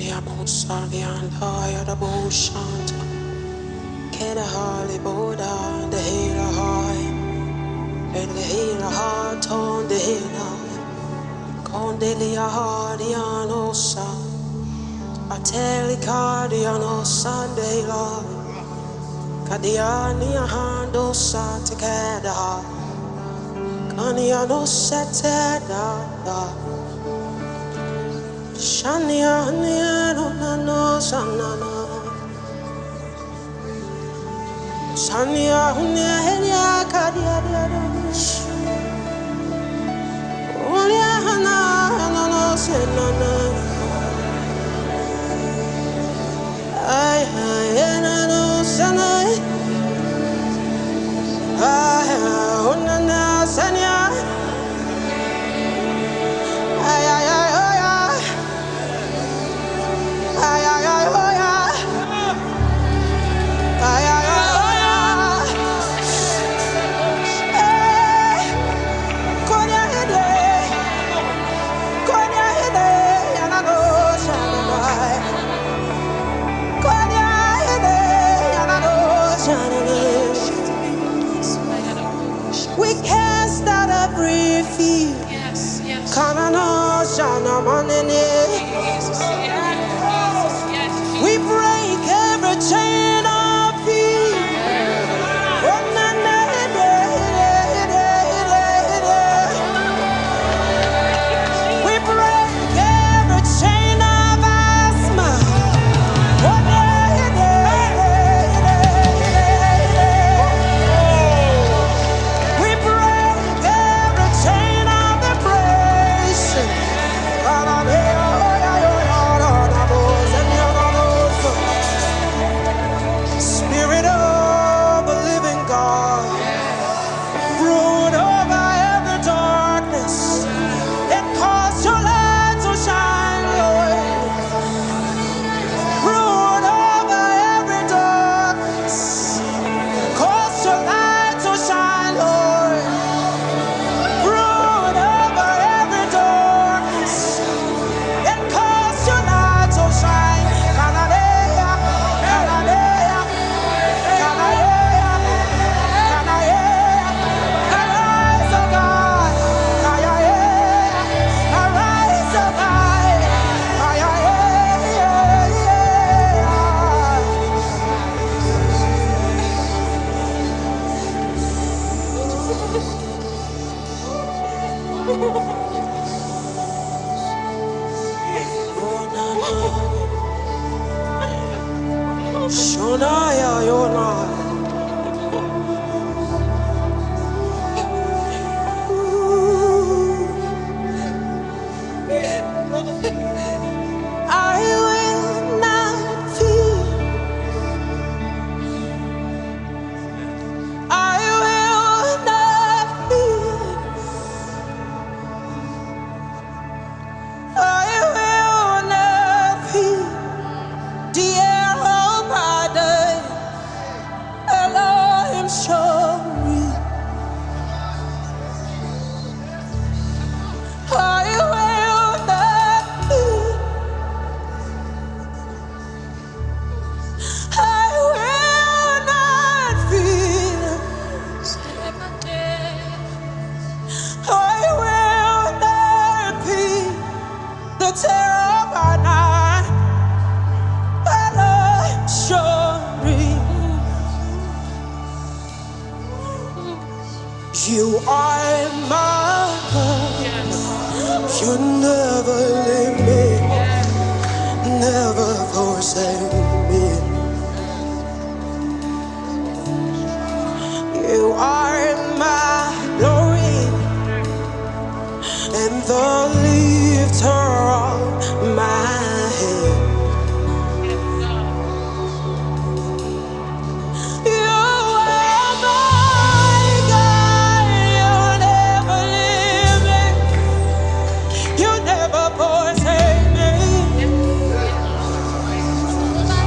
Yamusaliandaya the Boshanta, Keda Harley Boda, the Hila High, and the Hila Heart on the Hila, Condelia Hardiano San, Ateli Cardiano Sunday Lord, Kadiania Hando Santa Keda, Kaniano Seteda. Shania niano nano sanana Shania hunya kadia diados Olia hana nano senana Ay ay nano sanai Ay hunana sanya Ay ay ay ay ay ay oh yeah ay ay ay oh yeah eh konya hede yana no shana konya hede yana no shana we cast out every fear kana no shana manene we break every chain of fear. Oh, na, na, we break every chain of asthma. Oh, na, we break every chain of depression. Spirit of the living God, brood over every darkness, and cause your light to shine, Lord. Brood over every darkness, cause your light to shine, Lord. Brood over every darkness, and cause your light to shine. Shonaya Yona I will not fear. I will not fear. I will not fear. The arrow by day, Elohim show me. I will not fear. I will not fear. I will not fear the terror by night. Elohim show me. You are my God. You never leave me, never forsake me. You are my glory and the lifter of my head. You are my God. You never leave me. You never forsake me.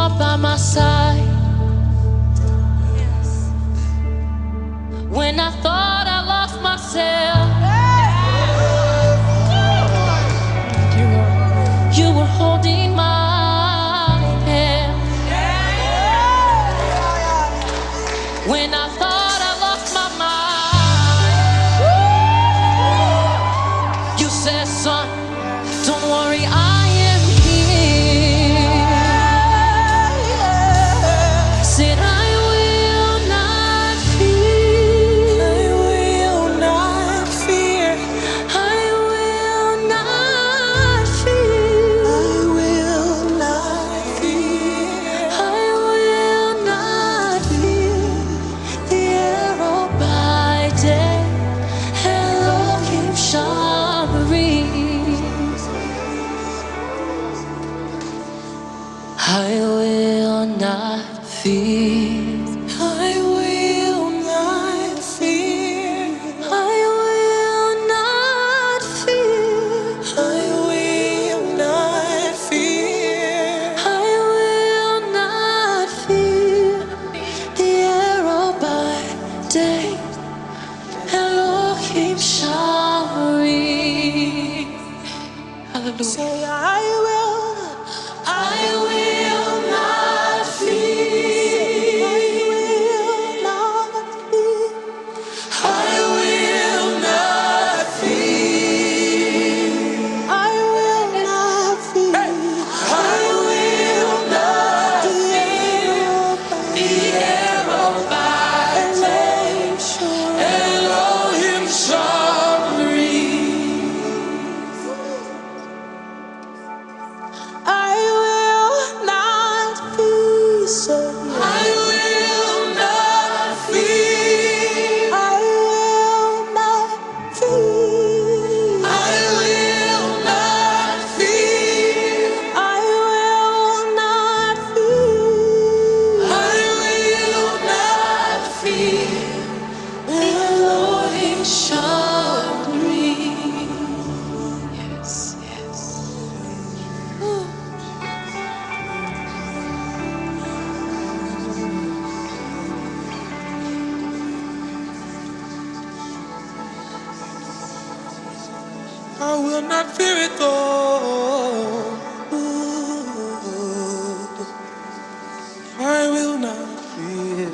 are by my side. When I thought I lost myself, you were holding my hand. When I thought I lost my mind, you said, son, don't worry, I am here. Said I will not fear. I will not fear. I will not fear. I will not fear. I will not fear. The arrow by day, Elohim Shamri. I will not fear. I will not fear. I will not fear. I will not fear. I will not fear. The arrow by day, Elohim Shamri. Hallelujah. Say, I will not fear. I will not fear. I will not fear. I will not fear. The arrow by day, Elohim Shamri. I will not be so. I will not fear. I will not fear. I will not fear. I will not fear. I will not fear. Elohim Shamri. Yes, yes. I will not fear it all. I will not fear.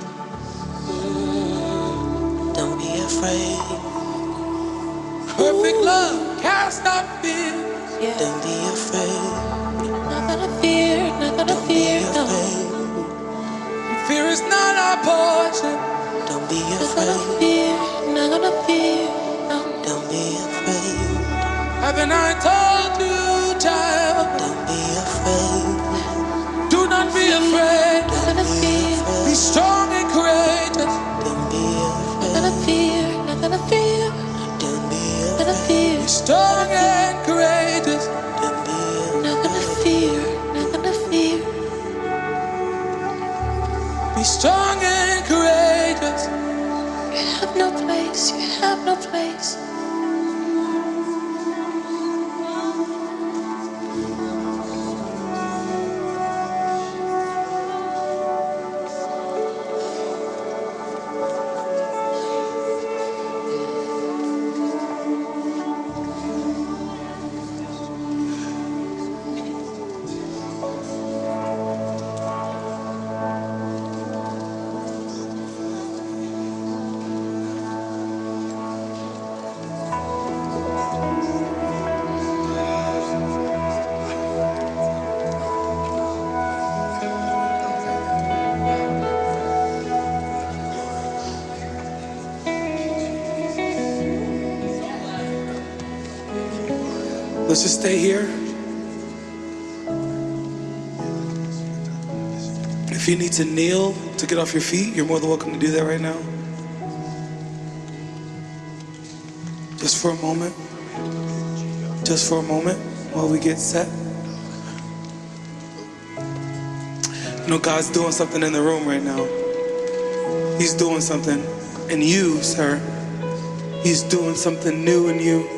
Don't be afraid. Perfect love cast out fear. Yeah. Don't be afraid. Not gonna fear, not gonna fear. No. Fear is not our portion. Don't be afraid. Not gonna fear, not gonna fear. No. Don't be afraid. Haven't I told you, child? Don't be afraid. Do not be afraid. Not gonna fear. Be strong and courageous. Don't be afraid. Not gonna fear. Not gonna fear. Don't be afraid. Not gonna fear. Be strong and courageous. Don't be afraid. Not gonna fear. Not gonna fear. Be strong and courageous. You have no place. You have no place. Let's just stay here. If you need to kneel to get off your feet, you're more than welcome to do that right now. Just for a moment. Just for a moment while we get set. I know God's doing something in the room right now. He's doing something in you, sir. He's doing something new in you.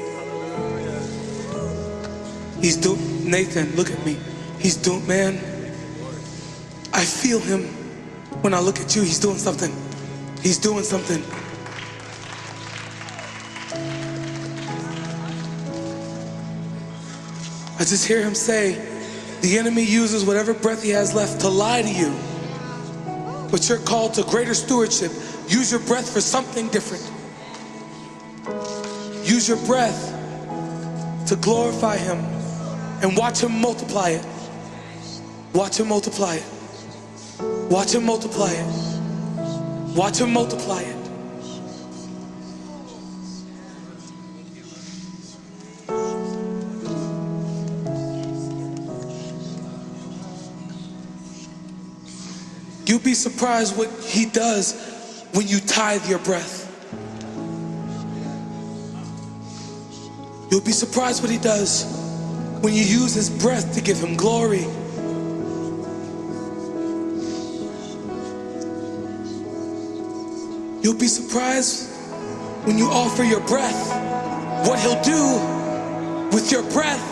Nathan, look at me. He's doing, man. I feel him when I look at you. He's doing something. He's doing something. I just hear him say, the enemy uses whatever breath he has left to lie to you. But you're called to greater stewardship. Use your breath for something different. Use your breath to glorify him and watch him multiply it. Watch him multiply it. Watch him multiply it. Watch him multiply it. You'll be surprised what he does when you tithe your breath. You'll be surprised what he does when you use his breath to give him glory. You'll be surprised when you offer your breath, what he'll do with your breath.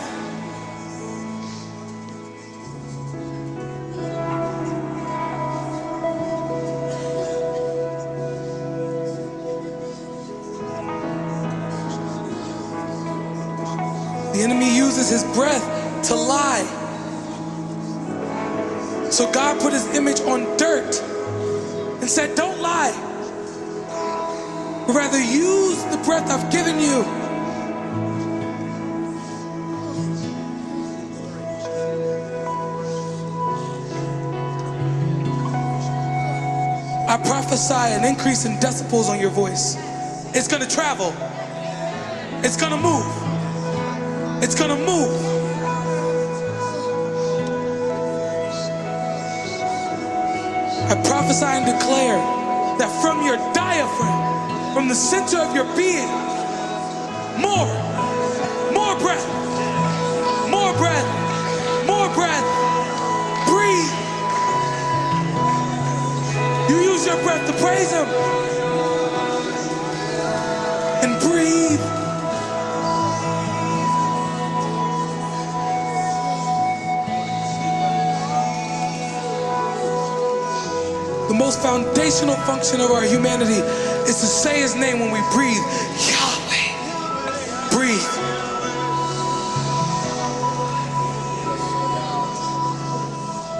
The enemy uses his breath to lie. So God put his image on dirt and said, don't lie. But rather use the breath I've given you. I prophesy an increase in decibels on your voice. It's gonna travel. It's gonna move. It's gonna move. I prophesy and declare that from your diaphragm, from the center of your being, more breath, more breath, more breath. Breathe. You use your breath to praise him. And breathe. The most foundational function of our humanity is to say his name when we breathe. Yahweh. Breathe.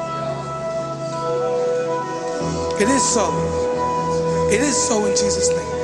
It is so. It is so in Jesus' name.